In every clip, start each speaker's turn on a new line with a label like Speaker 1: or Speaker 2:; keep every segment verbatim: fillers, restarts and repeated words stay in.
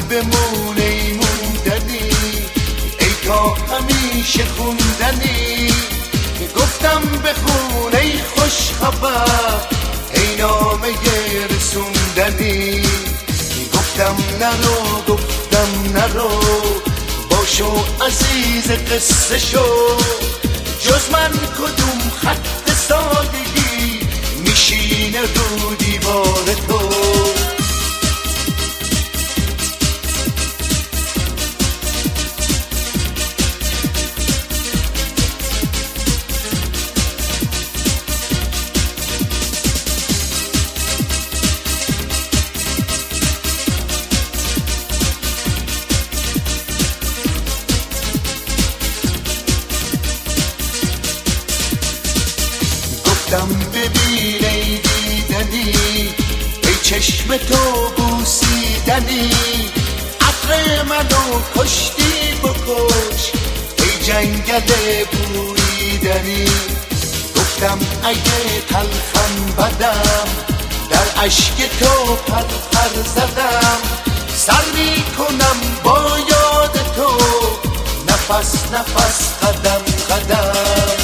Speaker 1: بمون ای موندنی، ای تا همیشه خوندنی. گفتم بخون ای خوش خبر، ای نامه رسوندنی. گفتم نرو گفتم نرو، باشو عزیز قصه شو. جز من کدوم خط سادگی میشینه رو دیوار تو. گفتم ببین ای دیدنی، ای چشم تو بوسیدنی. عطر منو کشتی بکش ای جنگل بوریدنی. گفتم اگه تلخم بدم، در اشک تو پر پر زدم. سر می کنم با یاد تو، نفس نفس قدم قدم.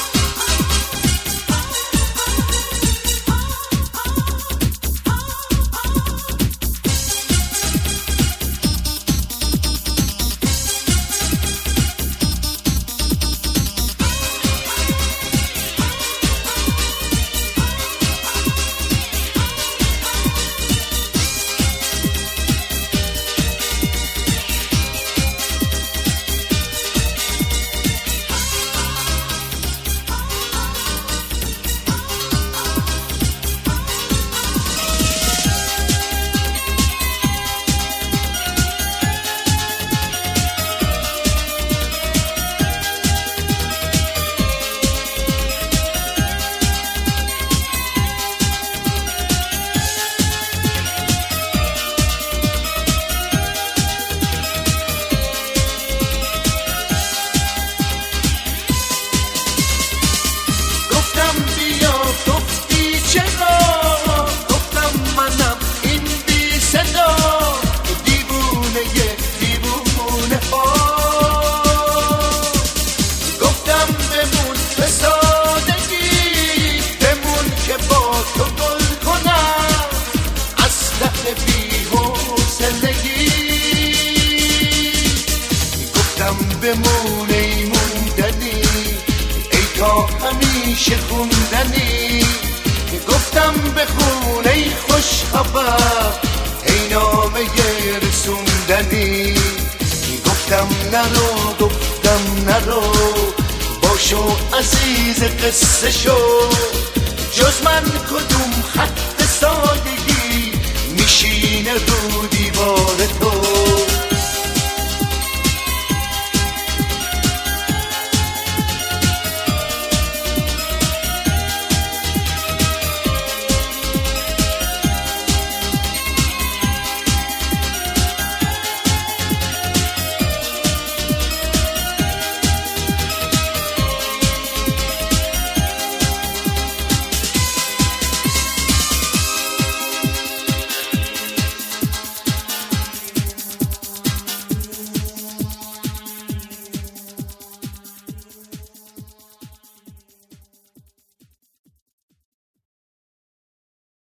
Speaker 1: بمون ای موندنی، ای تا همیشه خوندنی. گفتم بخون ای خوش خبر، ای نامه رسوندنی. گفتم نرو گفتم نرو، باشو عزیز قصه شو. جز من کدوم خط